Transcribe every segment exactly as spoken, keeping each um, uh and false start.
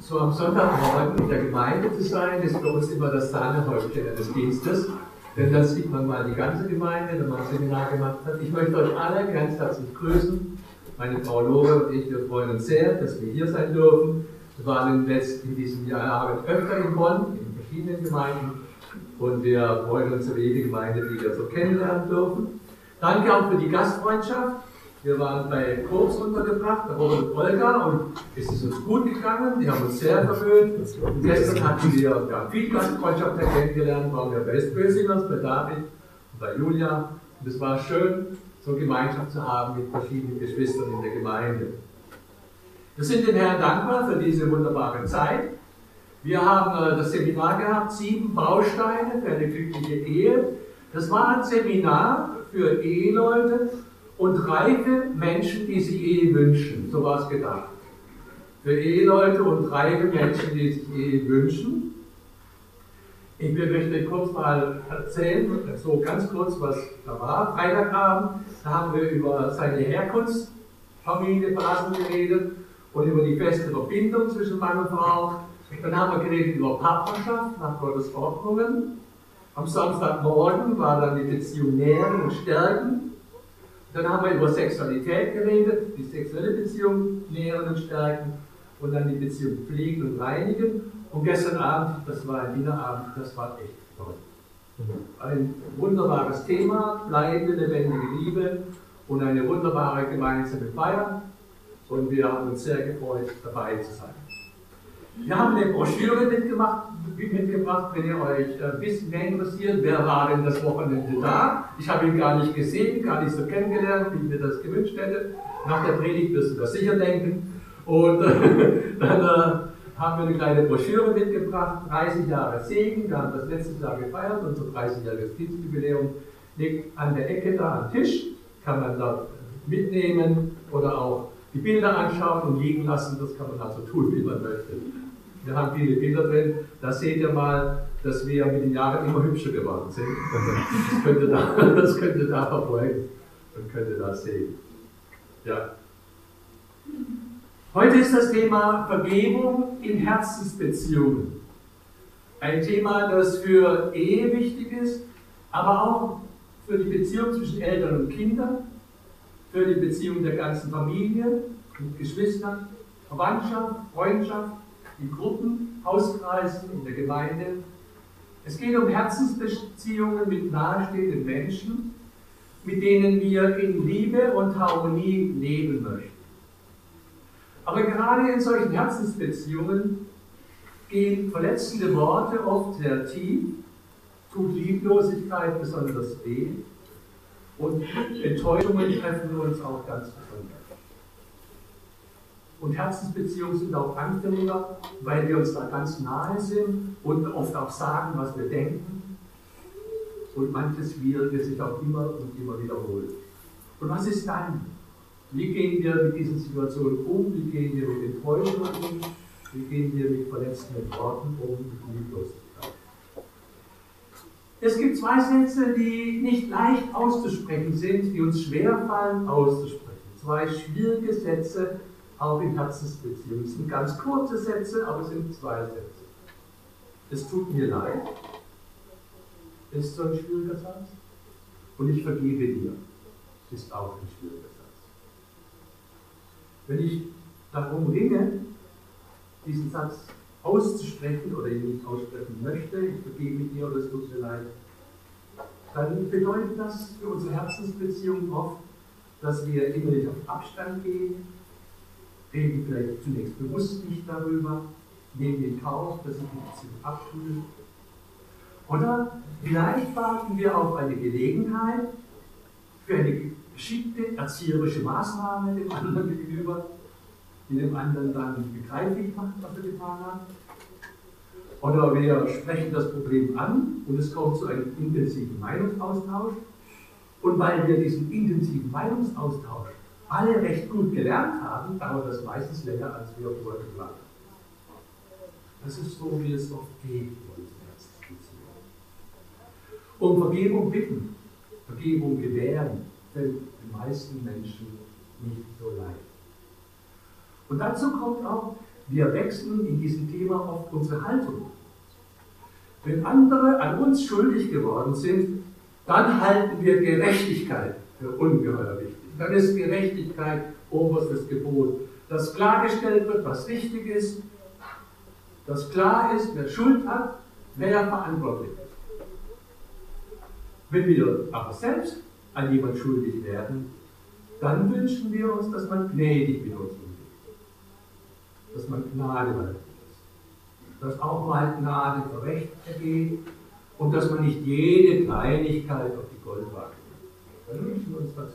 So am Sonntagmorgen in der Gemeinde zu sein, ist für uns immer das Sahnehäubchen des Dienstes. Denn dann sieht man mal die ganze Gemeinde, wenn man ein Seminar gemacht hat. Ich möchte euch alle ganz herzlich grüßen. Meine Frau Lore und ich, wir freuen uns sehr, dass wir hier sein dürfen. Wir waren jetzt in diesem Jahr öfter in Bonn, in verschiedenen Gemeinden. Und wir freuen uns über jede Gemeinde, die wir so kennenlernen dürfen. Danke auch für die Gastfreundschaft. Wir waren bei Kurs untergebracht, da Robert und Olga, und es ist uns gut gegangen. Die haben uns sehr verwöhnt. Und gestern hatten wir, wir haben viel Gastfreundschaft kennengelernt, waren wir bei Westbösingers, bei David und bei Julia. Und es war schön, so Gemeinschaft zu haben mit verschiedenen Geschwistern in der Gemeinde. Wir sind dem Herrn dankbar für diese wunderbare Zeit. Wir haben äh, das Seminar gehabt, sieben Bausteine für eine glückliche Ehe. Das war ein Seminar für Eheleute und reife Menschen, die sich Ehe wünschen. So war es gedacht. Für Eheleute und reife Menschen, die sich Ehe wünschen. Ich möchte kurz mal erzählen, so ganz kurz, was da war. Freitagabend, da haben wir über seine Herkunftsfamilie Phasen geredet und über die feste Verbindung zwischen Mann und Frau. Dann haben wir geredet über Partnerschaft nach Gottes Ordnungen. Am Samstagmorgen war dann die Beziehung nähren und stärken. Dann haben wir über Sexualität geredet, die sexuelle Beziehung nähren und stärken. Und dann die Beziehung pflegen und reinigen. Und gestern Abend, das war ein Wienerabend, das war echt toll. Ein wunderbares Thema, bleibende, lebendige Liebe und eine wunderbare gemeinsame Feier. Und wir haben uns sehr gefreut, dabei zu sein. Wir haben eine Broschüre mitgemacht, mitgebracht, wenn ihr euch ein bisschen mehr interessiert. Wer war denn das Wochenende da? Ich habe ihn gar nicht gesehen, gar nicht so kennengelernt, wie ich mir das gewünscht hätte. Nach der Predigt wirst du das sicher denken. Und äh, dann äh, haben wir eine kleine Broschüre mitgebracht, dreißig Jahre Segen. Wir haben das letztes Jahr gefeiert, unser dreißigjähriges Dienstjubiläum liegt an der Ecke da am Tisch. Kann man da mitnehmen oder auch die Bilder anschauen und liegen lassen. Das kann man also tun, wie man möchte. Wir haben viele Bilder drin. Da seht ihr mal, dass wir mit den Jahren immer hübscher geworden sind. Das könnt ihr da, das könnt ihr da verfolgen und könnt ihr da sehen. Ja. Heute ist das Thema Vergebung in Herzensbeziehungen. Ein Thema, das für Ehe wichtig ist, aber auch für die Beziehung zwischen Eltern und Kindern, für die Beziehung der ganzen Familie mit Geschwistern, Verwandtschaft, Freundschaft, in Gruppen, Hauskreisen, in der Gemeinde. Es geht um Herzensbeziehungen mit nahestehenden Menschen, mit denen wir in Liebe und Harmonie leben möchten. Aber gerade in solchen Herzensbeziehungen gehen verletzende Worte oft sehr tief, tut Lieblosigkeit besonders weh und Enttäuschungen treffen uns auch ganz besonders. Und Herzensbeziehungen sind auch anfälliger, weil wir uns da ganz nahe sind und oft auch sagen, was wir denken. Und manches Schwierige sich auch immer und immer wiederholt. Und was ist dann? Wie gehen wir mit diesen Situationen um? Wie gehen wir mit Enttäuschungen um? Wie gehen wir mit verletzenden Worten um und Lieblosigkeit? Es gibt zwei Sätze, die nicht leicht auszusprechen sind, die uns schwerfallen auszusprechen. Zwei schwierige Sätze, auch in Herzensbeziehungen. Es sind ganz kurze Sätze, aber es sind zwei Sätze. Es tut mir leid, ist so ein schwieriger Satz. Und ich vergebe dir, ist auch ein schwieriger Satz. Wenn ich darum ringe, diesen Satz auszusprechen oder ihn nicht aussprechen möchte, ich vergebe dir oder es tut mir leid, dann bedeutet das für unsere Herzensbeziehung oft, dass wir innerlich auf Abstand gehen, reden vielleicht zunächst bewusst nicht darüber, nehmen in Kauf, dass sich die Beziehung abkühlt. Oder vielleicht warten wir auf eine Gelegenheit für eine geschickte erzieherische Maßnahme dem anderen gegenüber, die dem anderen dann begreiflich macht, was er getan hat. Oder wir sprechen das Problem an und es kommt zu einem intensiven Meinungsaustausch. Und weil wir diesen intensiven Meinungsaustausch alle recht gut gelernt haben, dauert das meistens länger, als wir vorher geplant haben. Das ist so, wie es oft geht in unseren Herzensbeziehungen. Um Vergebung bitten, Vergebung gewähren, fällt den meisten Menschen nicht so leicht. Und dazu kommt auch, Wir wechseln in diesem Thema oft unsere Haltung. Wenn andere an uns schuldig geworden sind, dann halten wir Gerechtigkeit für ungeheuer wichtig. Dann ist Gerechtigkeit oberstes Gebot. Dass klargestellt wird, was richtig ist, dass klar ist, wer Schuld hat, wer verantwortlich ist. Wenn wir aber selbst an jemand schuldig werden, dann wünschen wir uns, dass man gnädig mit uns umgeht. Dass man Gnade walten lässt. Dass auch mal Gnade für Recht ergeht und dass man nicht jede Kleinigkeit auf die Goldwaage nimmt. Dann wünschen wir uns dazu.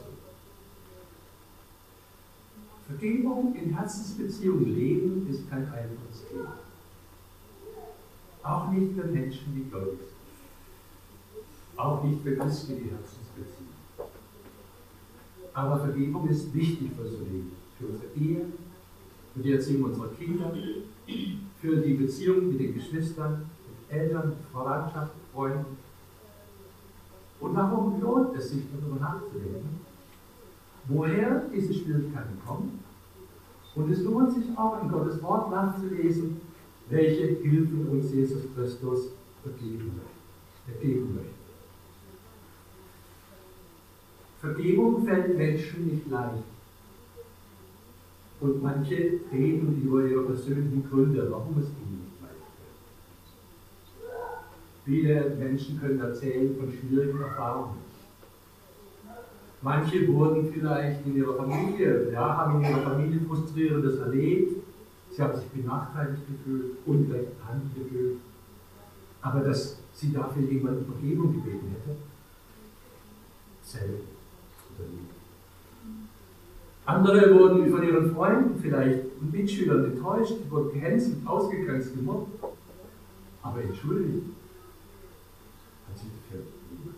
Vergebung in Herzensbeziehungen leben ist kein einfaches Thema. Auch nicht für Menschen, die gläubig sind. Auch nicht für Christen, die Herzensbeziehungen. Aber Vergebung ist wichtig für unser Leben, für unsere Ehe, für die Erziehung unserer Kinder, für die Beziehung mit den Geschwistern, mit Eltern, mit Verwandtschaft, mit Freunden. Und warum lohnt es sich, darüber nachzudenken, woher diese Schwierigkeiten kommen? Und es lohnt sich auch, in Gottes Wort nachzulesen, welche Hilfen uns Jesus Christus vergeben möchte, ergeben möchte. Vergebung fällt Menschen nicht leicht. Und manche reden über ihre persönlichen Gründe, warum es ihnen nicht leicht fällt. Viele Menschen können erzählen von schwierigen Erfahrungen. Manche wurden vielleicht in ihrer Familie, ja, haben in ihrer Familie Frustrierendes erlebt. Sie haben sich benachteiligt gefühlt, ungerecht behandelt gefühlt. Aber dass sie dafür jemand um Vergebung gebeten hätte, selten. Andere wurden von ihren Freunden vielleicht und Mitschülern enttäuscht, wurden gehänselt, ausgegrenzt, gemobbt. Aber entschuldigt hat sich dafür niemand.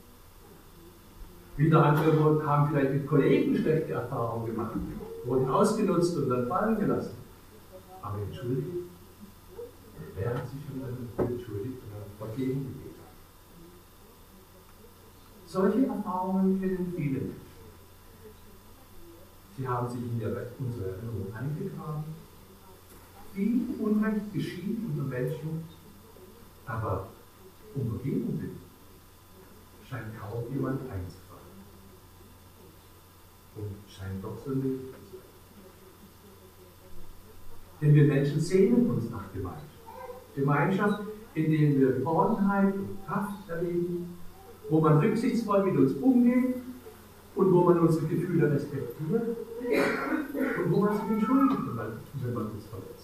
Wieder andere wurden, haben vielleicht mit Kollegen schlechte Erfahrungen gemacht, wurden ausgenutzt und dann fallen gelassen. Aber entschuldigt, wer hat sich schon dann entschuldigt oder Vergebung gegeben? Solche Erfahrungen kennen viele Menschen. Sie haben sich in unsere Erinnerung eingegraben. Viel Unrecht geschieht unter Menschen, aber um Vergebung bitten, scheint kaum jemand einzufallen. Und scheint doch so nötig zu sein. Denn wir Menschen sehnen uns nach Gemeinschaft. Gemeinschaft, in der wir Geborgenheit und Kraft erleben, wo man rücksichtsvoll mit uns umgeht und wo man unsere Gefühle respektiert und wo man sich entschuldigt, wenn man uns verletzt.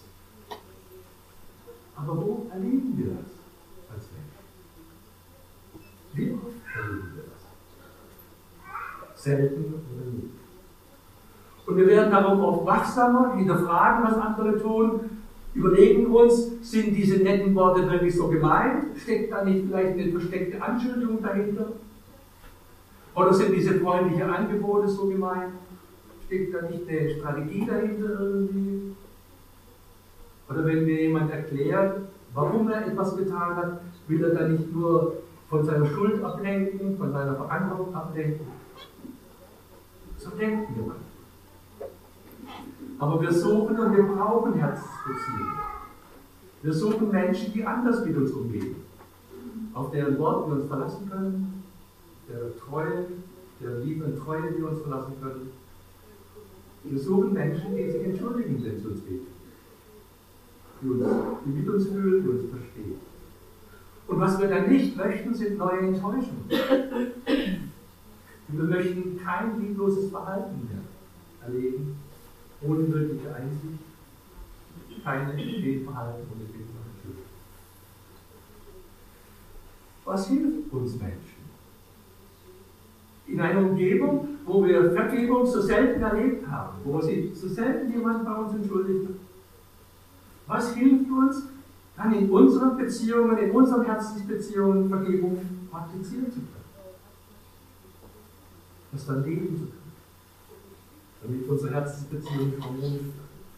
Aber wo erleben wir das als Menschen? Wie oft erleben wir das? Selten oder nie. Und wir werden darum oft wachsamer, hinterfragen, was andere tun, überlegen uns, sind diese netten Worte wirklich so gemeint? Steckt da nicht vielleicht eine versteckte Anschuldigung dahinter? Oder sind diese freundlichen Angebote so gemeint? Steckt da nicht eine Strategie dahinter irgendwie? Oder wenn mir jemand erklärt, warum er etwas getan hat, will er dann nicht nur von seiner Schuld ablenken, von seiner Verantwortung ablenken? So denken wir manchmal. Aber wir suchen und wir brauchen Herzensbeziehungen. Wir suchen Menschen, die anders mit uns umgehen, auf deren Wort wir uns verlassen können, deren Treue, deren Liebe und Treue wir uns verlassen können. Wir suchen Menschen, die sich entschuldigen, wenn es uns geht, die, uns, die mit uns fühlen, die uns verstehen. Und was wir dann nicht möchten, sind neue Enttäuschungen. Wir möchten kein liebloses Verhalten mehr erleben, ohne wirkliche Einsicht, keine Fehlverhalten ohne Fehlverhalten. Was hilft uns Menschen? In einer Umgebung, wo wir Vergebung so selten erlebt haben, wo sie so selten jemand bei uns entschuldigt hat. Was hilft uns, dann in unseren Beziehungen, in unseren Herzensbeziehungen Vergebung praktizieren zu können? Das dann leben zu können. Damit unsere Herzensbeziehungen harmonisch sind.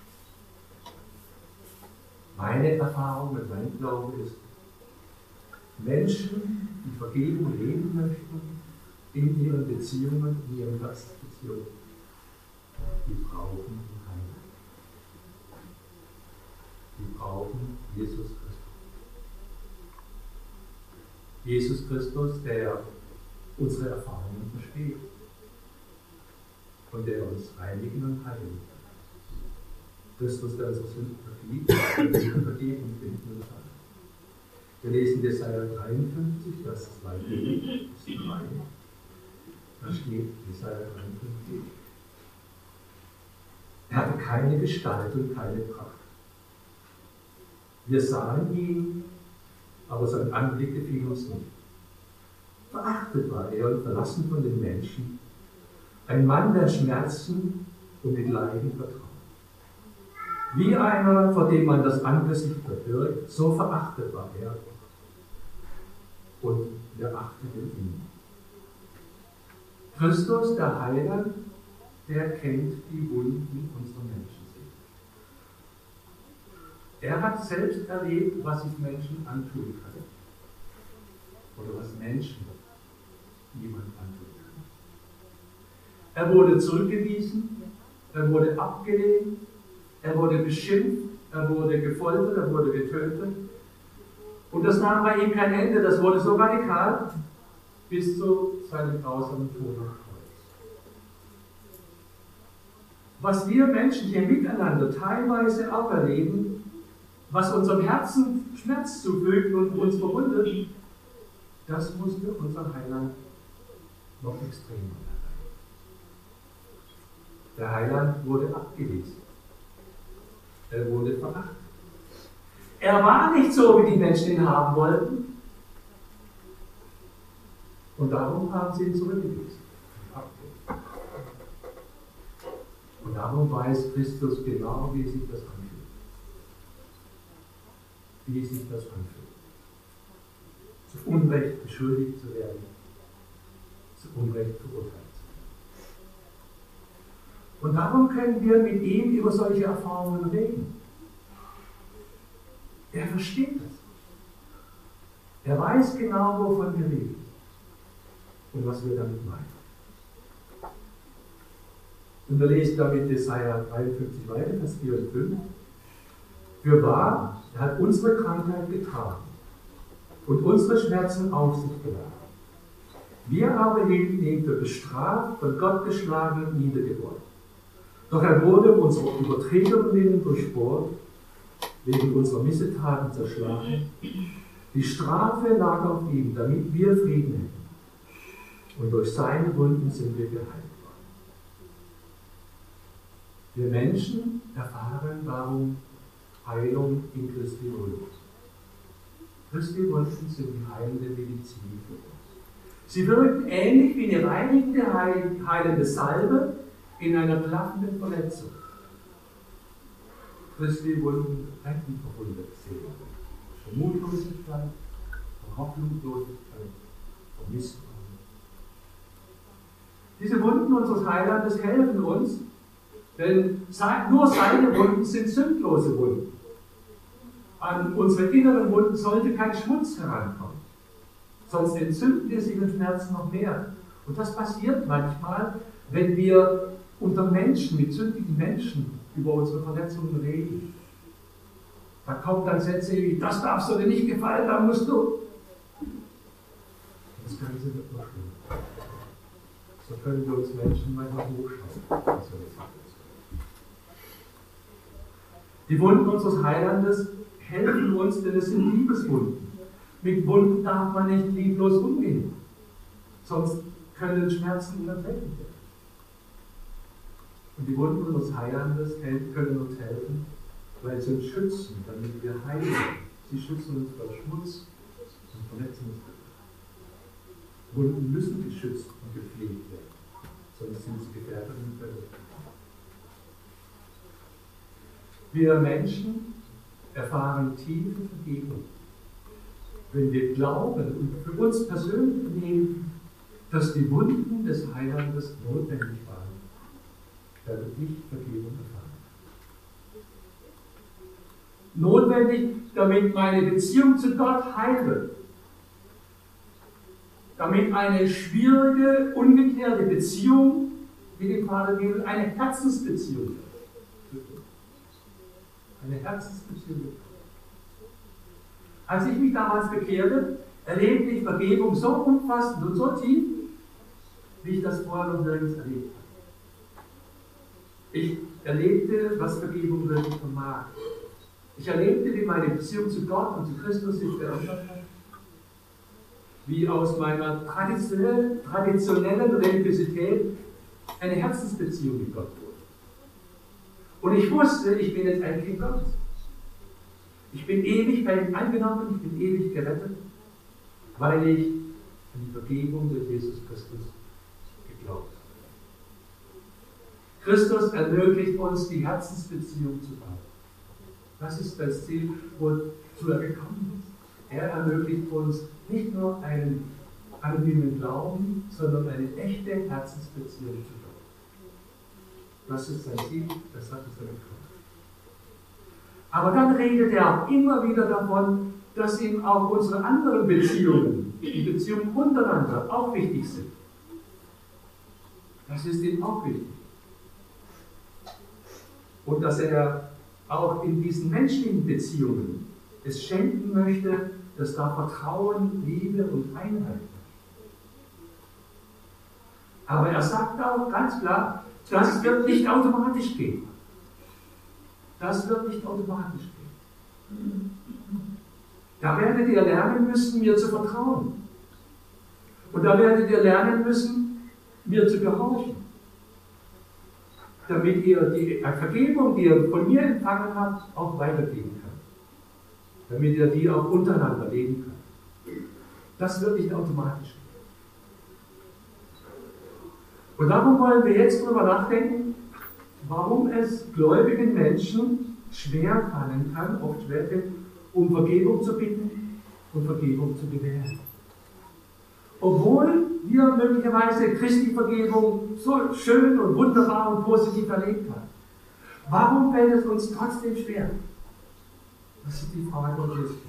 Meine Erfahrung mit meinem Glauben ist, Menschen, die Vergebung leben möchten, in ihren Beziehungen, in ihren Herzensbeziehungen, die brauchen Heilung. die brauchen Jesus Christus. Jesus Christus, der unsere Erfahrungen versteht und der uns reinigen und heilen kann. Christus, der unsere Sünden vergibt, der Sünden vergeben und finden uns an. Wir lesen Jesaja dreiundfünfzig, Vers zwei bis drei. Da steht Jesaja dreiundfünfzig. Er hatte keine Gestalt und keine Pracht. Wir sahen ihn, aber sein Anblick gefiel uns nicht. Verachtet war er und verlassen von den Menschen, ein Mann der Schmerzen und mit Leiden vertraut. Wie einer, vor dem man das Angesicht verbirgt, so verachtet war er. Und wir achteten ihn. Christus, der Heiland, der kennt die Wunden unserer Menschenseele. Er hat selbst erlebt, was sich Menschen antun kann. Oder was Menschen jemand antun kann. Er wurde zurückgewiesen, er wurde abgelehnt, er wurde beschimpft, er wurde gefoltert, er wurde getötet. Und das nahm bei ihm kein Ende, das wurde so radikal, bis zu seinem grausamen Tod am Kreuz. Was wir Menschen hier miteinander teilweise auch erleben, was unserem Herzen Schmerz zufügt und uns verwundet, das musste unser Heiland noch extremer erreichen. Der Heiland wurde abgewiesen. Er wurde verachtet. Er war nicht so, wie die Menschen ihn haben wollten. Und darum haben sie ihn zurückgewiesen. Und darum weiß Christus genau, wie sich das anfühlt. Wie sich das anfühlt. Zu Unrecht beschuldigt zu werden. Zu Unrecht verurteilt zu werden. Und darum können wir mit ihm über solche Erfahrungen reden. Er versteht das. Er weiß genau, wovon wir reden und was wir damit meinen. Und wir lesen damit Jesaja dreiundfünfzig weiter, Vers vier und fünf. Fürwahr, er hat unsere Krankheit getragen und unsere Schmerzen auf sich geladen. Wir aber hielten ihn für bestraft, von Gott geschlagen und niedergebeugt. Doch er wurde um unsere Übertretungen willen durchbohrt, wegen unserer Missetaten zerschlagen. Die Strafe lag auf ihm, damit wir Frieden hätten. Und durch seine Wunden sind wir geheilt worden. Wir Menschen erfahren darum Heilung in Christi Wunden. Christi Wunden sind die heilende Medizin für uns. Sie wirken ähnlich wie eine reinigende, heilende Salbe in einer klaffenden Verletzung. Christi Wunden retten verwundete Seelen. Vor Mutlosigkeit, vor Hoffnungslosigkeit, vor Misstrauen. Diese Wunden unseres Heilandes helfen uns, denn nur seine Wunden sind sündlose Wunden. An unsere inneren Wunden sollte kein Schmutz herankommen. Sonst entzünden wir sie und schmerzen noch mehr. Und das passiert manchmal, wenn wir unter Menschen, mit sündigen Menschen, über unsere Verletzungen reden. Da kommen dann Sätze wie, das darfst du dir nicht gefallen, da musst du. Das Ganze wird noch schlimmer. So können wir uns Menschen manchmal hochschauen. Die Wunden unseres Heilandes helfen uns, denn es sind Liebeswunden. Mit Wunden darf man nicht lieblos umgehen, sonst können Schmerzen unerträglich werden. Und die Wunden unseres Heilandes können uns helfen, weil sie uns schützen, damit wir heilen. Sie schützen uns vor Schmutz und Verletzungen. Wunden müssen geschützt und gepflegt werden, sonst sind sie gefährdet und verletzt. Wir Menschen erfahren tiefe Vergebung, wenn wir glauben und für uns persönlich nehmen, dass die Wunden des Heilandes notwendig waren, damit ich Vergebung erfahre. Notwendig, damit meine Beziehung zu Gott heil wird. Damit eine schwierige, ungeklärte Beziehung mit dem Vater eine Herzensbeziehung wird. Eine Herzensbeziehung. Als ich mich damals bekehrte, erlebte ich Vergebung so umfassend und so tief, wie ich das vorher noch nirgends erlebt habe. Ich erlebte, was Vergebung wirklich vermag. Ich erlebte, wie meine Beziehung zu Gott und zu Christus sich verändert hat. Wie aus meiner traditionellen, traditionellen Religiosität eine Herzensbeziehung mit Gott wurde. Und ich wusste, ich bin jetzt ein Kind Gottes. Ich bin ewig bei ihm angenommen, ich bin ewig gerettet, weil ich an die Vergebung durch Jesus Christus geglaubt habe. Christus ermöglicht uns, die Herzensbeziehung zu bauen. Das ist das Ziel, wozu er gekommen ist. Er ermöglicht uns nicht nur einen anonymen Glauben, sondern eine echte Herzensbeziehung zu Gott. Das ist sein Ziel, das hat es ermöglicht. Aber dann redet er auch immer wieder davon, dass ihm auch unsere anderen Beziehungen, die Beziehungen untereinander, auch wichtig sind. Das ist ihm auch wichtig. Und dass er auch in diesen menschlichen Beziehungen es schenken möchte, dass da Vertrauen, Liebe und Einheit ist. Aber er sagt auch ganz klar, das wird nicht automatisch gehen. Das wird nicht automatisch gehen. Da werdet ihr lernen müssen, mir zu vertrauen. Und da werdet ihr lernen müssen, mir zu gehorchen. Damit ihr die Vergebung, die ihr von mir empfangen habt, auch weitergeben könnt. Damit ihr die auch untereinander leben könnt. Das wird nicht automatisch gehen. Und darum wollen wir jetzt darüber nachdenken, warum es gläubigen Menschen schwer fallen kann, oft schwerfällt, um Vergebung zu bitten und Vergebung zu gewähren. Obwohl wir möglicherweise Christi Vergebung so schön und wunderbar und positiv erlebt haben. Warum fällt es uns trotzdem schwer? Das ist die Frage und Jesu.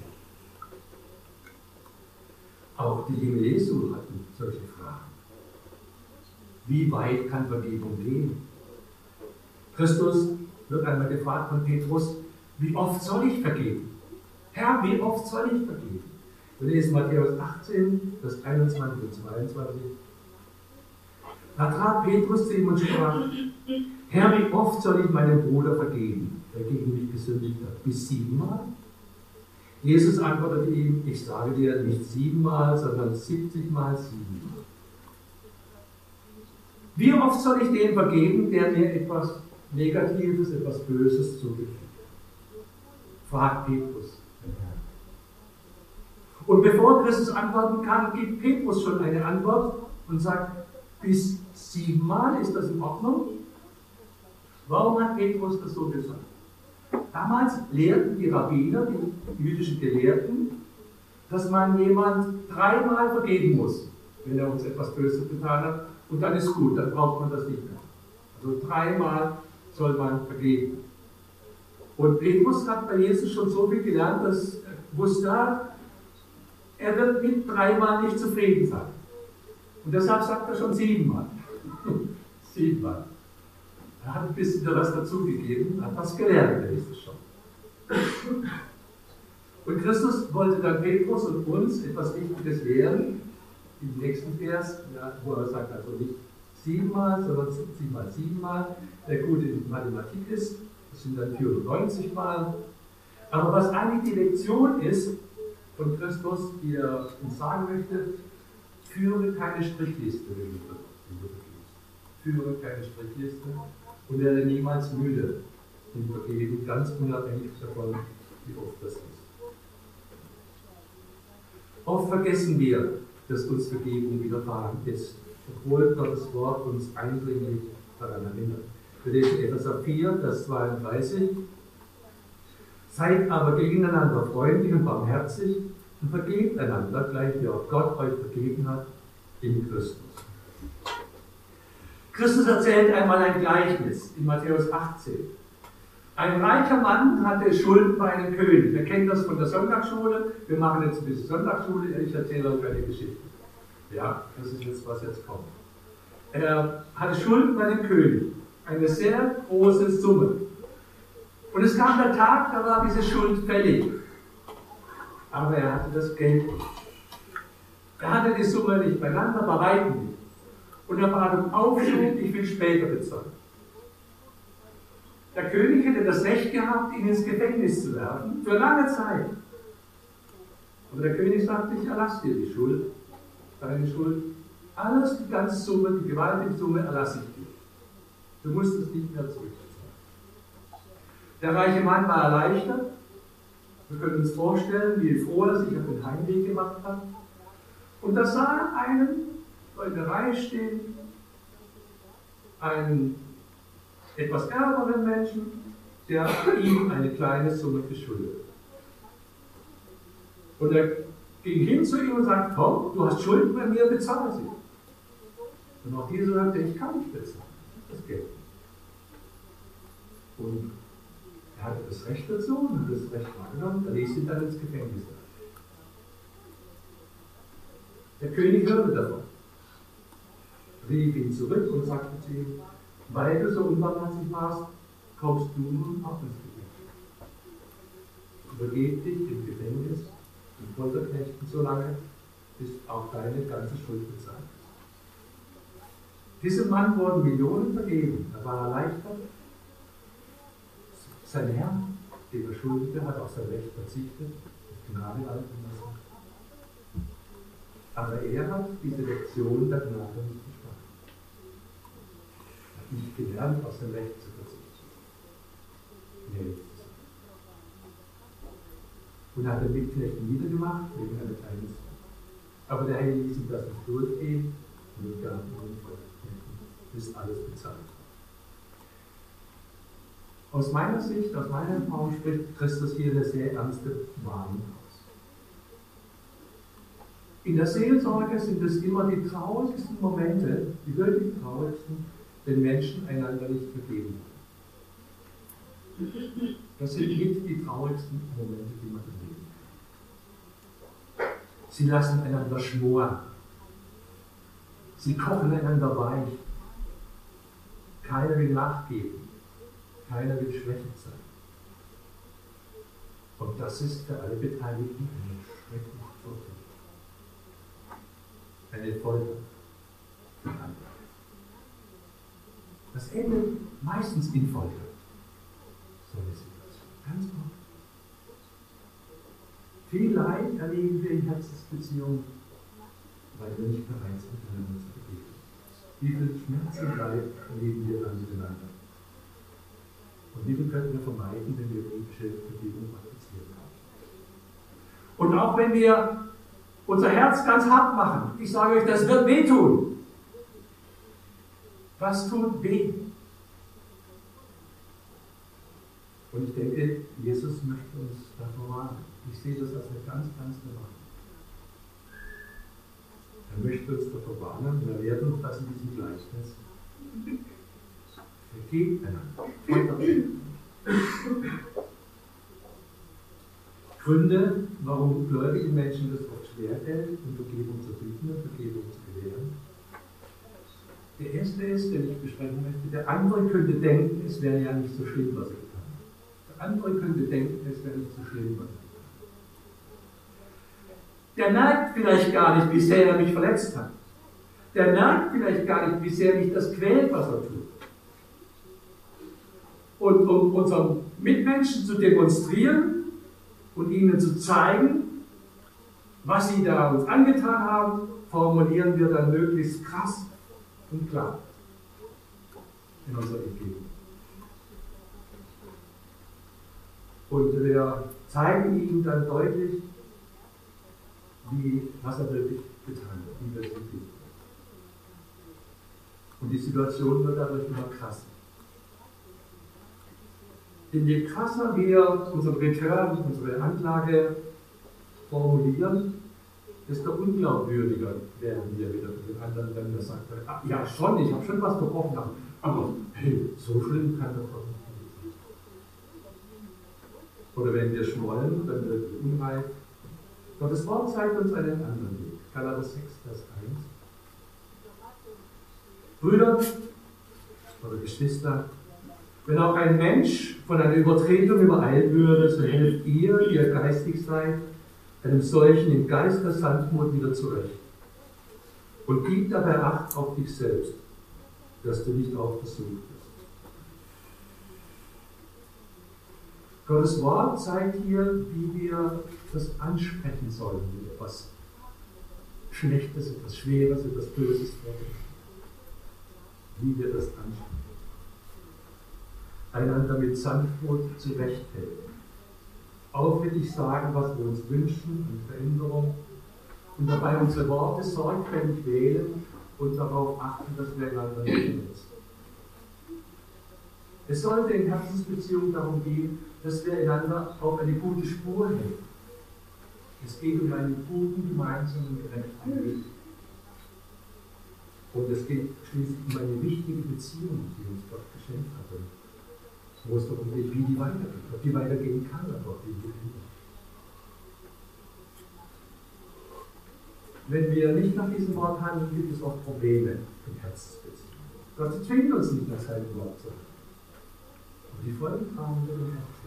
Auch die Jünger Jesu hatten solche Fragen. Wie weit kann Vergebung gehen? Christus wird einmal gefragt von Petrus, wie oft soll ich vergeben? Herr, wie oft soll ich vergeben? Wir lesen Matthäus achtzehn, Vers einundzwanzig und zweiundzwanzig. Da trat Petrus zu ihm und sprach, Herr, wie oft soll ich meinem Bruder vergeben, der gegen mich gesündigt hat? Bis siebenmal? Jesus antwortete ihm, ich sage dir nicht siebenmal, sondern siebzigmal siebenmal. Wie oft soll ich dem vergeben, der mir etwas Negatives, etwas Böses zugefügt hat? Fragt Petrus den Herrn. Und bevor Christus antworten kann, gibt Petrus schon eine Antwort und sagt, bis siebenmal, ist das in Ordnung? Warum hat Petrus das so gesagt? Damals lehrten die Rabbiner, die jüdischen Gelehrten, dass man jemand dreimal vergeben muss, wenn er uns etwas Böses getan hat, und dann ist gut, dann braucht man das nicht mehr. Also dreimal soll man vergeben. Und Petrus hat bei Jesus schon so viel gelernt, dass er wusste, er wird mit dreimal nicht zufrieden sein. Und deshalb sagt er schon siebenmal. Siebenmal. Er hat ein bisschen was dazugegeben, hat was gelernt, der ist es schon. Und Christus wollte dann Petrus und uns etwas Wichtiges lehren, im nächsten Vers, ja, wo er sagt, also nicht siebenmal, sondern siebzigmal siebenmal, der gut in Mathematik ist, das sind dann vierundneunzig Mal. Aber was eigentlich die Lektion ist von Christus, die er uns sagen möchte, führe keine Strichliste, wenn du vergibst. Führe keine Strichliste und werde niemals müde im Vergeben, ganz unabhängig davon, wie oft das ist. Oft vergessen wir, dass uns Vergebung widerfahren ist, obwohl Gottes Wort uns eindringlich daran erinnert. Wir lesen Epheser vier, Vers zweiunddreißig. Seid aber gegeneinander freundlich und barmherzig und vergebt einander, gleich wie auch Gott euch vergeben hat in Christus. Christus erzählt einmal ein Gleichnis in Matthäus achtzehn. Ein reicher Mann hatte Schulden bei einem König. Wir kennen das von der Sonntagsschule. Wir machen jetzt ein bisschen Sonntagsschule. Ich erzähle euch eine Geschichte. Ja, das ist jetzt, was jetzt kommt. Er hatte Schulden bei dem König. Eine sehr große Summe. Und es kam der Tag, da war diese Schuld fällig. Aber er hatte das Geld nicht. Er hatte die Summe nicht beieinander, bei weitem nicht. Und er bat um Aufschub, ich will später bezahlen. Der König hätte das Recht gehabt, ihn ins Gefängnis zu werfen, für lange Zeit. Aber der König sagte, ich erlasse dir die Schuld, deine Schuld. Alles, die ganze Summe, die gewaltige Summe erlasse ich dir. Du musst es nicht mehr zurückzahlen. Der reiche Mann war erleichtert. Wir können uns vorstellen, wie froh er sich auf den Heimweg gemacht hat. Und da sah er einen in der Reihe stehen, einen etwas ärmeren Menschen, der ihm eine kleine Summe geschuldet hat. Und er ging hin zu ihm und sagte, komm, du hast Schulden bei mir, bezahle sie. Und auch dieser sagte, ich kann nicht bezahlen, das Geld. Und er hatte das Recht dazu und hat das Recht wahrgenommen, er ließ ihn dann ins Gefängnis. Der König hörte davon, rief ihn zurück und sagte zu ihm, weil du so unbarmherzig warst, kommst du nun auch ins Gefängnis. Übergeb dich im Gefängnis und Folterknechten so lange, bis auch deine ganze Schuld bezahlt ist. Diesem Mann wurden Millionen vergeben, er war erleichtert. Sein Herr, dem er schuldete, hat auf sein Recht verzichtet, auf Gnade walten lassen. Aber er hat diese Lektion der Gnade nicht verstanden. Er hat nicht gelernt, auf sein Recht zu verzichten. Nee. Und hat den Mitknecht niedergemacht wegen einer kleinen Sache. Aber der Herr ließ ihm das nicht durchgehen und gab ihm bis alles bezahlt. Aus meiner Sicht, aus meiner Erfahrung spricht Christus hier eine sehr ernste Warnung aus. In der Seelsorge sind es immer die traurigsten Momente, die wirklich traurigsten, wenn Menschen einander nicht vergeben haben. Das sind mit die traurigsten Momente, die man erleben kann. Sie lassen einander schmoren. Sie kochen einander weich. Keiner will nachgeben. Keiner will schwächend sein. Und das ist für alle Beteiligten eine schreckliche Folter. Eine Folter. Das endet meistens in Folter. So eine Situation. Ganz oft. Viel Leid erleben wir in Herzensbeziehungen, weil wir nicht bereit sind, miteinander zu begegnen. Wie viel Schmerz und Leid erleben wir dann miteinander? Und wie viel könnten wir vermeiden, wenn wir biblische Vergebung praktizieren haben? Und auch wenn wir unser Herz ganz hart machen, ich sage euch, das wird wehtun. Was tut weh? Und ich denke, Jesus möchte uns davor warnen. Ich sehe das als eine ganz, ganz Warnung. Er möchte uns davor warnen, wir werden das in diesem Gleichnis. Vergebt einander. Gründe, warum gläubige Menschen das oft schwerfällt, um Vergebung zu bitten und Vergebung zu gewähren. Der erste ist, den ich besprechen möchte, der andere könnte denken, es wäre ja nicht so schlimm, was er getan hat. Der andere könnte denken, es wäre nicht so schlimm, was er getan hat. Der merkt vielleicht gar nicht, wie sehr er mich verletzt hat. Der merkt vielleicht gar nicht, wie sehr mich das quält, was er tut. Und um unseren Mitmenschen zu demonstrieren und ihnen zu zeigen, was sie da uns angetan haben, formulieren wir dann möglichst krass und klar in unserer Entgegen. Und wir zeigen ihnen dann deutlich, wie, was er wirklich getan hat, wie wir es tun. Und die Situation wird dadurch immer krasser. Denn je krasser wir unseren Return, unsere Anklage formulieren, desto unglaubwürdiger werden wir wieder für den anderen, wenn er sagt, ah, ja schon, ich habe schon was verbrochen, aber hey, so schlimm kann das doch nicht sein. Oder wenn wir schmollen, dann wird es unreif. Gottes Wort zeigt uns einen anderen Weg. Galater sechs, Vers eins. Brüder oder Geschwister, Wenn auch ein Mensch von einer Übertretung übereilt würde, so helft ihr, die ihr geistig seid, einem solchen im Geist der Sanftmut wieder zurecht. Und gib dabei Acht auf dich selbst, dass du nicht auch versucht wirst. Gottes Wort zeigt hier, wie wir das ansprechen sollen, wie etwas Schlechtes, etwas Schweres, etwas Böses vorbereiten. Wie wir das ansprechen. Einander mit Sanftmut zurechthelfen. Aufrichtig sagen, was wir uns wünschen an Veränderung und dabei unsere Worte sorgfältig wählen und darauf achten, dass wir einander nicht verletzen. Es sollte in Herzensbeziehungen darum gehen, dass wir einander auf eine gute Spur helfen. Es geht um einen guten, gemeinsamen, gerechten Weg. Und es geht schließlich um eine wichtige Beziehung, die uns Gott geschenkt hat. Wo es darum geht, wie die weitergeht, ob die weitergehen kann, aber ob die geht. Wenn wir nicht nach diesem Wort handeln, gibt es oft Probleme in Herzensbeziehungen. Gott zwingt uns nicht nach seinem Wort zu handeln. Und die Folgen tragen wir im Herzen.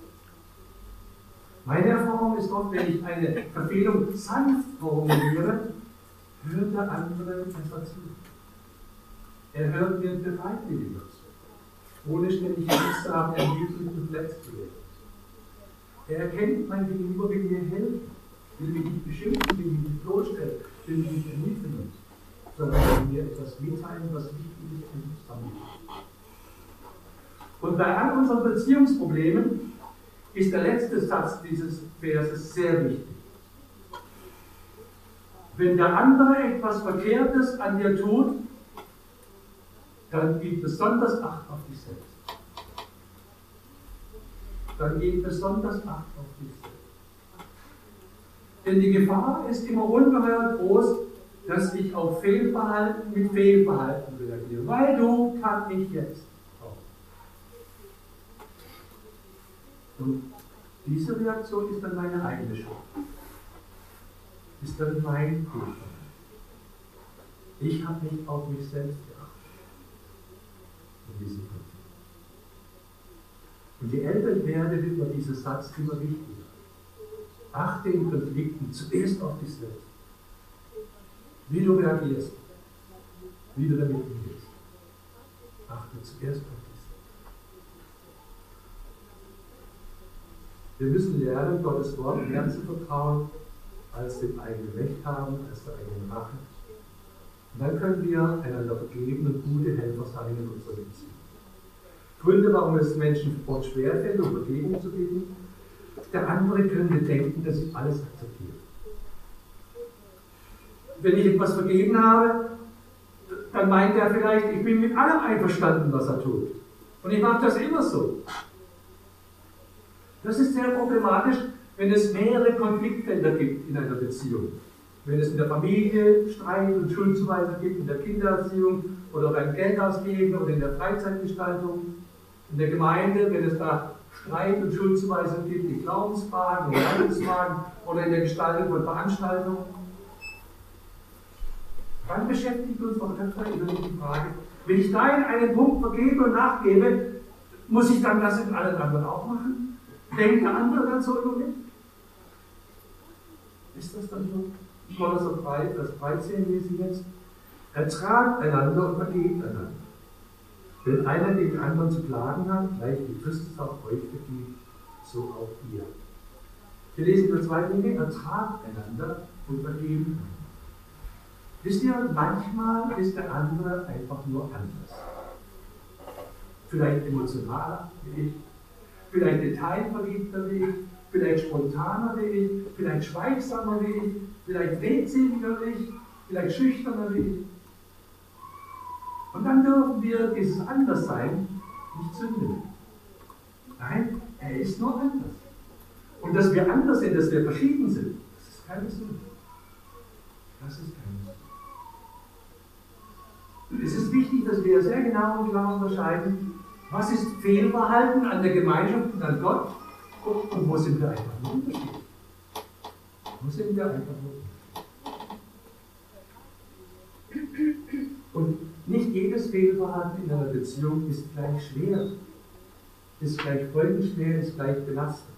Meine Erfahrung ist oft, wenn ich eine Verfehlung sanft formuliere, hört der andere besser zu. Er hört mir bereitwilliger zu, ohne ständig Angst zu haben, erniedrigt und verletzt zu werden. Er erkennt mein Gegenüber, will mir helfen, will mich nicht beschimpfen, will mich nicht bloßstellen, will mich nicht erniedrigen, sondern will mir etwas mitteilen, was wichtig ist und zusammenhängt. Und bei all unseren Beziehungsproblemen ist der letzte Satz dieses Verses sehr wichtig. Wenn der andere etwas Verkehrtes an dir tut, dann gib besonders Acht auf dich selbst. Dann gib besonders Acht auf dich selbst. Denn die Gefahr ist immer ungeheuer groß, dass ich auf Fehlverhalten mit Fehlverhalten reagiere. Weil du kann ich jetzt auch. Und diese Reaktion ist dann meine eigene Schuld. Ist dann mein Fehler. Ich habe nicht auf mich selbst geachtet. In diesem Konflikt. Und je älter ich werde, wird mir dieser Satz immer wichtiger. Achte in Konflikten zuerst auf dich selbst. Wie du reagierst, wie du damit umgehst. Achte zuerst auf dich selbst. Wir müssen lernen, Gottes Wort mehr zu vertrauen, als dem eigenen Recht haben, als der eigenen Rache. Und dann können wir einander vergeben und gute Helfer sein in unserer Beziehung. Gründe, warum es Menschen oft schwerfällt, um Vergebung zu bitten. Der andere könnte denken, dass ich alles akzeptiere. Wenn ich etwas vergeben habe, dann meint er vielleicht, ich bin mit allem einverstanden, was er tut. Und ich mache das immer so. Das ist sehr problematisch, wenn es mehrere Konfliktfelder gibt in einer Beziehung. Wenn es in der Familie Streit und Schuldzuweisung gibt, in der Kindererziehung oder beim Geldausgeben oder in der Freizeitgestaltung, in der Gemeinde, wenn es da Streit und Schuldzuweisung gibt, in Glaubensfragen, in Leidensfragen oder in der Gestaltung von Veranstaltungen, dann beschäftigt uns auch ganz immer die Frage, wenn ich da in einen Punkt vergebe und nachgebe, muss ich dann das in allen anderen auch machen? Denkt der andere dann so über mich? Ist das dann so? Kolosser drei, Vers dreizehn lesen jetzt. Ertragt einander und vergebt einander. Wenn einer den anderen zu klagen hat, gleich wie Christus auch euch vergibt, so auch ihr. Wir lesen nur zwei Dinge, ertragt einander und vergebt einander. Wisst ihr, manchmal ist der andere einfach nur anders. Vielleicht emotionaler wie ich, vielleicht detailverliebter wie ich, vielleicht spontaner wie ich, vielleicht schweigsamer wie ich, vielleicht redseliger wie ich, vielleicht schüchterner wie ich. Und dann dürfen wir dieses Anderssein nicht sündigen. Nein, er ist nur anders. Und dass wir anders sind, dass wir verschieden sind, das ist keine Sünde. Das ist keine Sünde. Es ist wichtig, dass wir sehr genau und klar unterscheiden, was ist Fehlverhalten an der Gemeinschaft und an Gott und wo sind wir einfach nur unterschiedlich. Wo sind wir einfach nur unterschiedlich. Und nicht jedes Fehlverhalten in einer Beziehung ist gleich schwer. ist gleich folgenschwer, ist gleich belastend.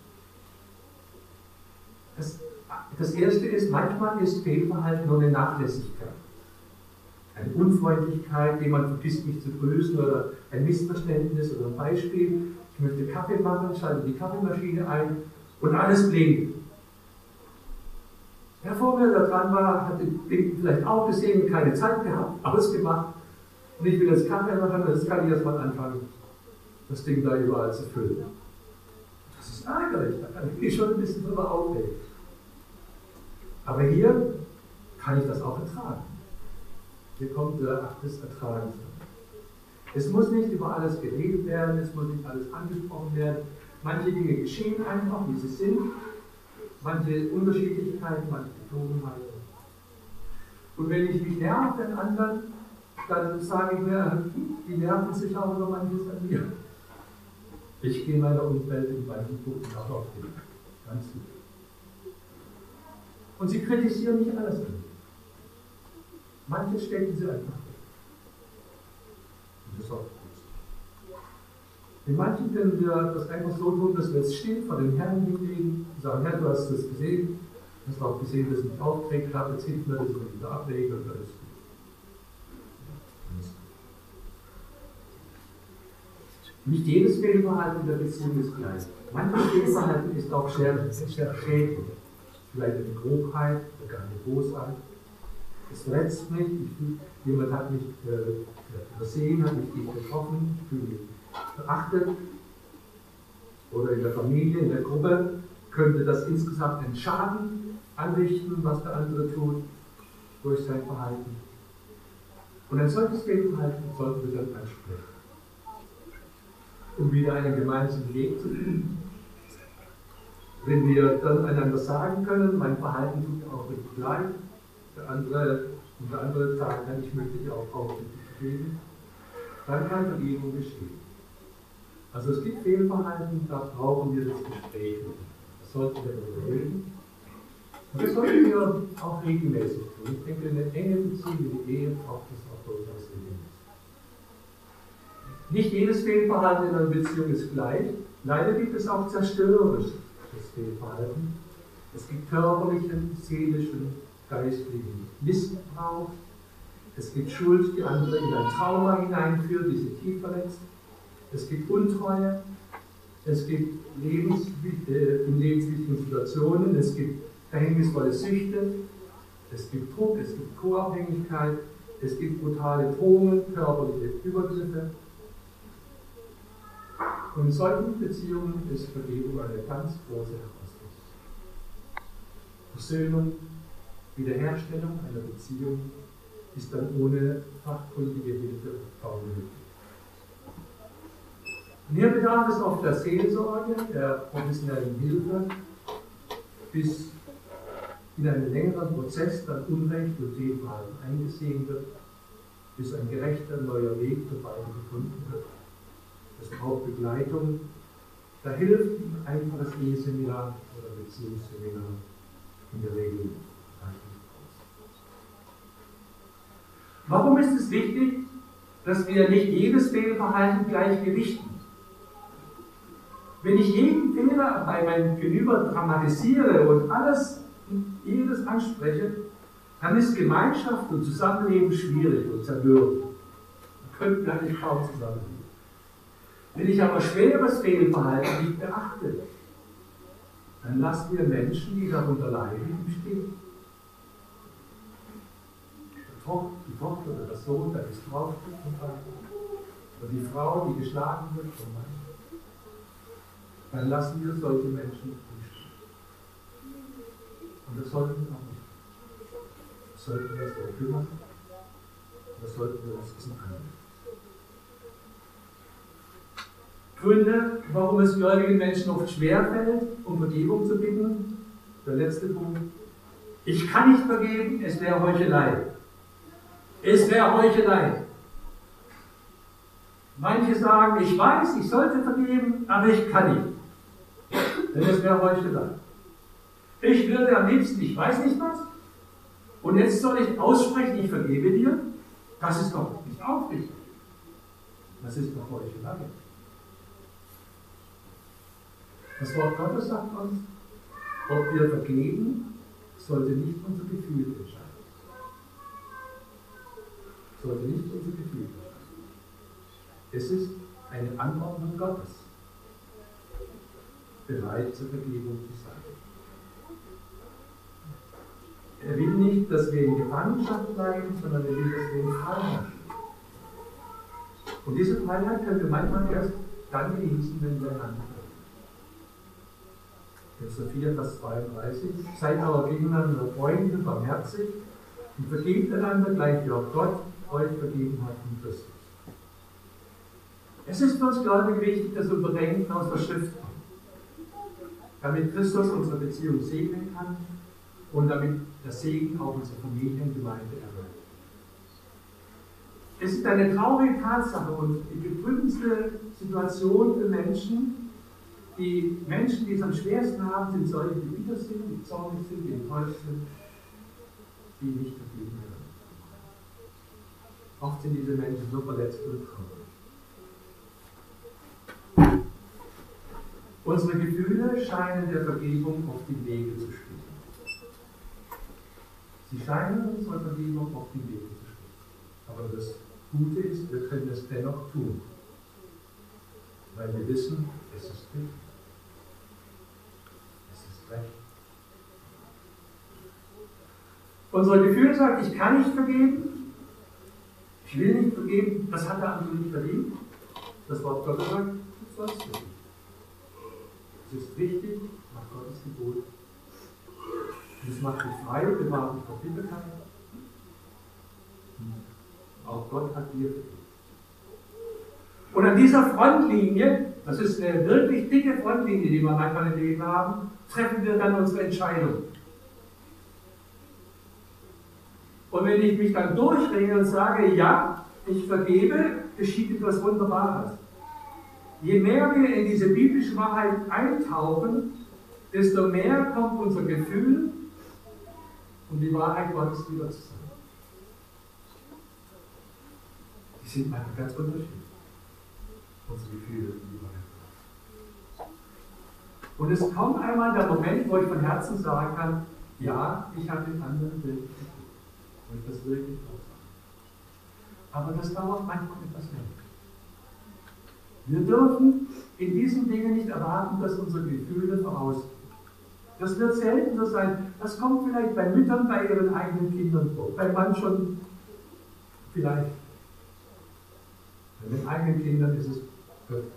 Das, das erste ist, manchmal ist Fehlverhalten nur eine Nachlässigkeit. Eine Unfreundlichkeit, jemand vergisst mich zu grüßen oder ein Missverständnis oder ein Beispiel. Ich möchte Kaffee machen, schalte die Kaffeemaschine ein und alles blinkt. Der vor mir, der dran war, hat den Blinken vielleicht auch gesehen und keine Zeit gehabt, ausgemacht. Und ich will jetzt Kaffee machen, jetzt kann ich erst mal anfangen, das Ding da überall zu füllen. Das ist ärgerlich, da kann ich mich schon ein bisschen drüber aufregen. Aber hier kann ich das auch ertragen. Hier kommt der Akt des Ertragens. Es muss nicht über alles geredet werden, es muss nicht alles angesprochen werden. Manche Dinge geschehen einfach, wie sie sind. Manche Unterschiedlichkeiten, manche Betonheiten. Und wenn ich mich nerve an anderen, dann sage ich mir, die nerven sich auch über manches an mir. Ich gehe meiner Umwelt in manchen Punkten auch auf den. Ganz gut. Und sie kritisieren nicht alles an. Manches stecken sie einfach weg. Und das ist auch gut. In manchen können wir das einfach so tun, dass wir es still vor den Herrn hinlegen und sagen, Herr, du hast das gesehen, du hast auch gesehen, dass ich mich aufgeregt habe, jetzt hilft mir, dass ich mich wieder ablege und alles gut. Nicht jedes Fehlverhalten in der Beziehung ist gleich. Manches Fehlverhalten ist auch sehr, sehr schädlich. Vielleicht eine Grobheit oder gar eine Bosheit. Es verletzt mich, ich, jemand hat mich äh, übersehen, hat mich nicht getroffen, ich fühle mich verachtet. Oder in der Familie, in der Gruppe könnte das insgesamt einen Schaden anrichten, was der andere tut, durch sein Verhalten. Und ein solches Fehlverhalten sollten wir dann ansprechen, um wieder einen gemeinsamen Weg zu finden. Wenn wir dann einander sagen können, mein Verhalten tut mir auch nicht leid, der andere, und der andere sagen kann, ich möchte dir auch aufrichtig vergeben, dann kann Vergebung geschehen. Also es gibt Fehlverhalten, da brauchen wir das Gespräch. Das sollten wir überlegen. Und das sollten wir auch regelmäßig tun. Ich denke, in einer engen Beziehung wie die Ehe braucht das auch durchaus regelmäßig. Nicht jedes Fehlverhalten in einer Beziehung ist gleich. Leider gibt es auch zerstörerisches Fehlverhalten. Es gibt körperlichen, seelischen, geistlichen Missbrauch. Es gibt Schuld, die andere in ein Trauma hineinführt, die sie tief verletzt. Es gibt Untreue. Es gibt Lebens, äh, in lebenswichtigen Situationen. Es gibt verhängnisvolle Süchte. Es gibt Druck, es gibt Co-Abhängigkeit. Es gibt brutale Drohungen, körperliche Übergriffe. Und in solchen Beziehungen ist Vergebung eine ganz große Herausforderung. Versöhnung, Wiederherstellung einer Beziehung ist dann ohne fachkundige Hilfe kaum möglich. Und hier bedarf es oft der Seelsorge, der professionellen Hilfe, bis in einem längeren Prozess dann Unrecht und Fehlverhalten eingesehen wird, bis ein gerechter neuer Weg für beide gefunden wird. Es braucht Begleitung. Da hilft ein einfaches Eheseminar oder Beziehungsseminar in der Regel reichlich aus. Warum ist es wichtig, dass wir nicht jedes Fehlverhalten gleich gewichten? Wenn ich jeden Fehler bei meinem Gegenüber dramatisiere und alles, jedes anspreche, dann ist Gemeinschaft und Zusammenleben schwierig und zermürbend. Man könnte gar nicht kaum zusammenleben. Wenn ich aber schweres Fehlverhalten nicht beachte, dann lassen wir Menschen, die darunter leiden, im Stich. Die Tochter oder der Sohn, der missbraucht wird vom Vater, oder die Frau, die geschlagen wird vom Mann, dann lassen wir solche Menschen im Stich. Und das sollten wir auch nicht. Das sollten wir uns darum kümmern, das sollten wir uns wissen annehmen. Gründe, warum es gläubigen Menschen oft schwerfällt, um Vergebung zu bitten. Der letzte Punkt. Ich kann nicht vergeben, es wäre Heuchelei. Es wäre Heuchelei. Manche sagen, ich weiß, ich sollte vergeben, aber ich kann nicht. Denn es wäre Heuchelei. Ich würde am liebsten, ich weiß nicht was, und jetzt soll ich aussprechen, ich vergebe dir. Das ist doch nicht aufrichtig. Das ist doch Heuchelei. Das Wort Gottes sagt uns, ob wir vergeben, sollte nicht unser Gefühl entscheiden. Sollte nicht unser Gefühl entscheiden. Es ist eine Anordnung Gottes, bereit zur Vergebung zu sein. Er will nicht, dass wir in Gefangenschaft bleiben, sondern er will, dass wir in Freiheit sind. Und diese Freiheit können wir manchmal erst dann genießen, wenn wir einander vergeben. Epheser vier, Vers zweiunddreißig. Seid aber gegeneinander Freunde, barmherzig und vergebt einander, gleich wie auch Gott euch vergeben hat in Christus. Es ist für uns Gläubige wichtig, dass wir Bedenken aus der Schrift haben, damit Christus unsere Beziehung segnen kann und damit der Segen auch unsere Familiengemeinde erhöht. Es ist eine traurige Tatsache und die bedrückendste Situation für Menschen. Die Menschen, die es am schwersten haben, sind solche, die bitter sind, die zornig sind, die enttäuscht sind, die nicht vergeben werden. Oft sind diese Menschen so verletzt und traurig. Unsere Gefühle scheinen der Vergebung auf die Wege zu stehen. Sie scheinen unserer Vergebung auf die Wege zu stehen. Aber das Gute ist, wir können es dennoch tun. Weil wir wissen, es ist richtig. Es ist recht. Unser Gefühl sagt, ich kann nicht vergeben. Ich will nicht vergeben. Das hat der andere nicht verdient. Das Wort Gottes sagt, du sollst vergeben. Es ist wichtig, nach Gottes Gebot. Das macht dich frei, bewahrt dich vor Bitterkeit. Auch Gott hat dir vergeben. Und an dieser Frontlinie, das ist eine wirklich dicke Frontlinie, die wir manchmal im Leben haben, treffen wir dann unsere Entscheidung. Und wenn ich mich dann durchdrehe und sage, ja, ich vergebe, geschieht etwas Wunderbares. Je mehr wir in diese biblische Wahrheit eintauchen, desto mehr kommt unser Gefühl und die Wahrheit Gottes wieder zusammen. Die sind einfach ganz unterschiedlich, unsere Gefühle und die Wahrheit. Und es kommt einmal der Moment, wo ich von Herzen sagen kann, ja, ich habe den anderen wirklich vergeben. Und ich das wirklich auch sagen. Aber das dauert manchmal etwas länger. Wir dürfen in diesen Dingen nicht erwarten, dass unsere Gefühle vorausgehen. Das wird selten so sein. Das kommt vielleicht bei Müttern, bei ihren eigenen Kindern vor. Bei manchen vielleicht. Bei den eigenen Kindern ist es öfters.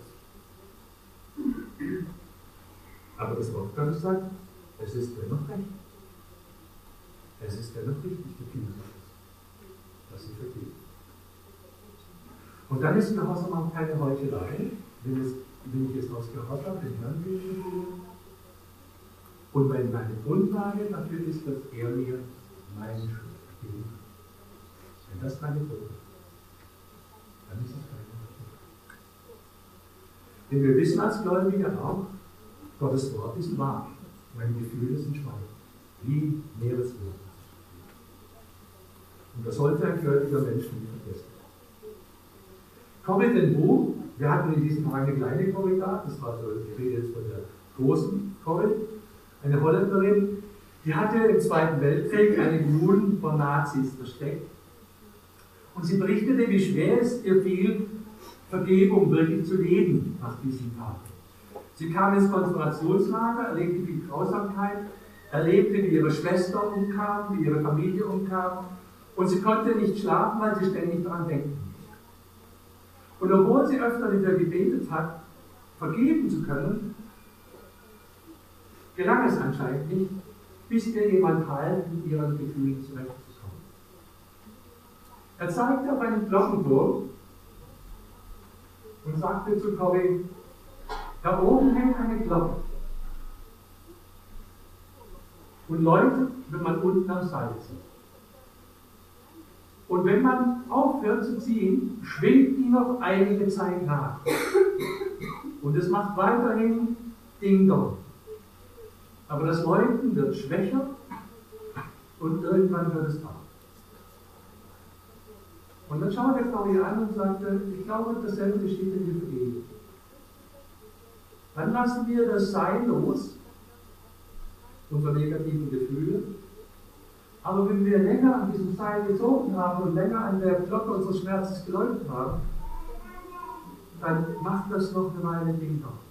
Aber das Wort Gottes sagt, es ist dennoch recht. Es ist dennoch richtig für Kinder Gottes, dass sie vergeben. Und dann ist Gehorsam auch keine Heuchelei, wenn, es, wenn ich es aus Gehorsam den Herrn gegenüber tue. Und wenn meine Grundlage dafür ist, dass er mir meine Schuld vergeben hat. Wenn das meine Grundlage ist, dann ist es keine Heuchelei. Denn wir wissen als Gläubige auch, Gottes Wort ist wahr. Meine Gefühle sind schwach, wie Meereswogen. Und das sollte ein gläubiger Mensch nie vergessen. Corrie ten Boom, wir hatten in diesem Fall eine kleine Corrie da, das war so, ich rede jetzt von der großen Corrie, eine Holländerin, die hatte im Zweiten Weltkrieg einen Juden von Nazis versteckt. Und sie berichtete, wie schwer es ihr fiel, Vergebung wirklich zu leben nach diesem Tag. Sie kam ins Konzentrationslager, erlebte viel Grausamkeit, erlebte, wie ihre Schwester umkam, wie ihre Familie umkam. Und sie konnte nicht schlafen, weil sie ständig daran denken. Und obwohl sie öfter wieder gebetet hat, vergeben zu können, gelang es anscheinend nicht, bis ihr jemand half, mit ihren Gefühlen zurechtzukommen. Er zeigte auf einen Glockenturm und sagte zu Corrie, da oben hängt eine Glocke und läutet, wenn man unten am Seil zieht. Und wenn man aufhört zu ziehen, schwingt die noch einige Zeit nach. Und es macht weiterhin Ding-Dong. Aber das Läuten wird schwächer und irgendwann hört es auf. Und dann schaut der Corrie an und sagte, ich glaube, dasselbe steht in der Vergebung. Dann lassen wir das Sein los, unsere negativen Gefühle. Aber wenn wir länger an diesem Seil gezogen haben und länger an der Glocke unseres Schmerzes geläutet haben, dann macht das noch eine Weile Ding auf.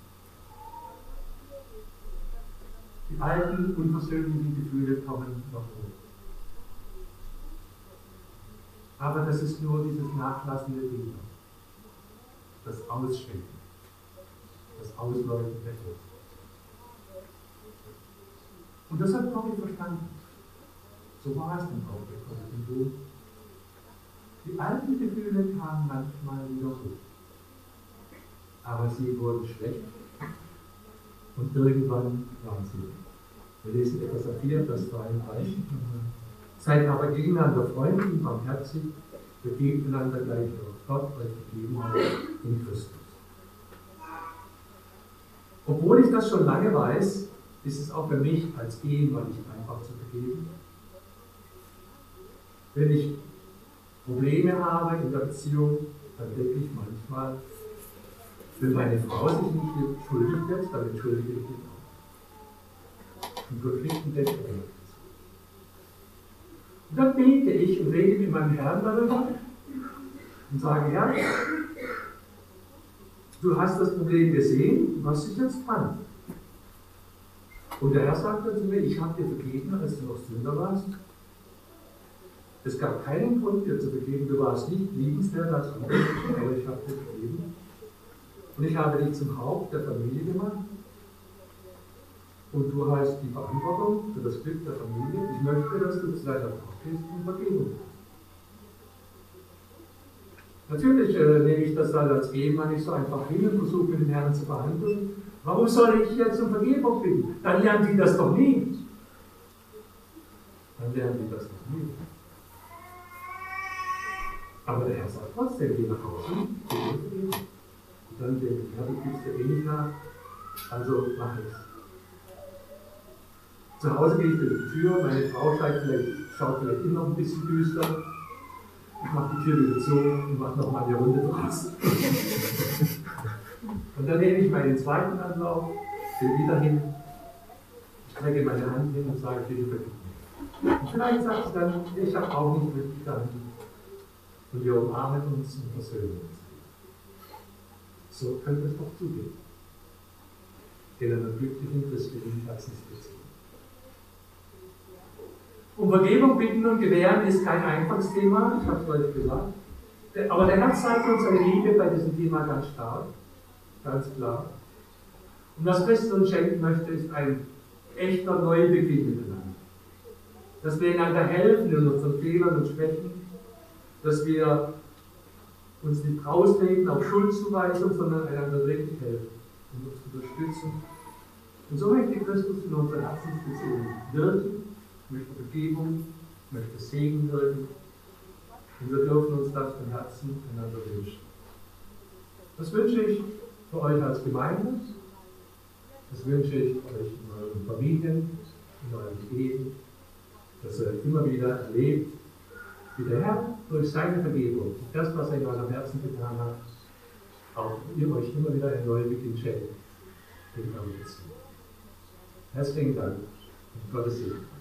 Die alten, unversöhnlichen Gefühle kommen noch hoch. Aber das ist nur dieses nachlassende Ding, das Ausschwenken, das Ausläuten der Tod. Und das hat Corrie verstanden. So war es dann auch bei Corrie ten Boom. Die alten Gefühle kamen manchmal wieder hoch. Aber sie wurden schlecht und irgendwann waren sie weg. Wir lesen Epheser vier, Vers dreiunddreißig. Seid aber gegeneinander freundlich und barmherzig, vergebt einander gleich auch Gott euch vergeben hat in Christus. Obwohl ich das schon lange weiß, ist es auch für mich als Ehemann nicht einfach zu vergeben. Wenn ich Probleme habe in der Beziehung, dann denke ich manchmal, wenn meine Frau sich nicht entschuldigt jetzt, dann entschuldige ich mich auch. Und Konflikten denke ich. Und dann bete ich und rede mit meinem Herrn darüber und sage, Herr, du hast das Problem gesehen, was ist jetzt dran? Und der Herr sagte zu mir, ich habe dir vergeben, als du noch Sünder warst. Es gab keinen Grund, dir zu vergeben, du warst nicht liebenswert als andere, aber ich habe dir vergeben. Und ich habe dich zum Haupt der Familie gemacht. Und du hast die Verantwortung für das Glück der Familie. Ich möchte, dass du zu deiner Frau gehst und Vergebung hast. Natürlich äh, nehme ich das dann als Ehemann nicht so einfach hin und versuche mit dem Herrn zu verhandeln. Warum soll ich jetzt um Vergebung bitten? Dann lernen die das doch nie. Dann lernen die das doch nie. Aber der Herr sagt trotzdem, geh nach Hause, geh vergeben. Und dann denke ich, ja, du gibst ja eh nicht nach, also mach es. Zu Hause gehe ich durch die Tür, meine Frau schaut vielleicht, schaut vielleicht immer noch ein bisschen düster. Ich mache die Tür wieder zu und mache nochmal die Runde draußen. Und dann nehme ich meinen zweiten Anlauf, gehe wieder hin, strecke meine Hand hin und sage, bitte vergib. Und vielleicht sagt sie dann, ich habe auch nicht wirklich gehandelt. Und wir umarmen uns und versöhnen uns. So könnte es doch zugehen. In einer glücklichen christlichen Herzensbeziehung. Um Vergebung bitten und gewähren ist kein einfaches Thema, ich habe es euch gesagt. Aber der Herr zeigt uns seine Liebe bei diesem Thema ganz stark, ganz klar. Und was Christus uns schenken möchte, ist ein echter Neubeginn miteinander. Dass wir einander helfen in unseren Fehlern und Schwächen, dass wir uns nicht rauslegen auf Schuldzuweisung, sondern einander wirklich helfen und uns unterstützen. Und so möchte Christus in unserer Herzensbeziehung wirken, möchte Vergebung, möchte Segen wirken. Und wir dürfen uns das von Herzen einander wünschen. Das wünsche ich für euch als Gemeinde, das wünsche ich euch in euren Familien, in euren Ehen, dass ihr immer wieder erlebt, wie der Herr durch seine Vergebung, das, was er in eurem Herzen getan hat, auch ihr euch immer wieder ein Neubeginn schenkt in eurer Beziehung. Herzlichen Dank und Gottes Segen.